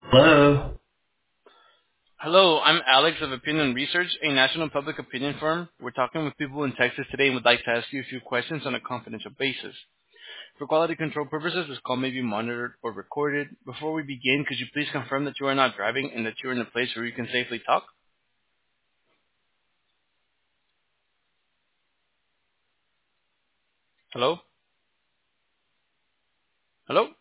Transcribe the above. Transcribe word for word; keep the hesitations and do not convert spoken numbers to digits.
Hello. Hello, I'm Alex of Opinion Research, a national public opinion firm. We're talking with people in Texas today and would like to ask you a few questions on a confidential basis. For quality control purposes, this call may be monitored or recorded. Before we begin, could you please confirm that you are not driving and that you're in a place where you can safely talk? Hello? Hello?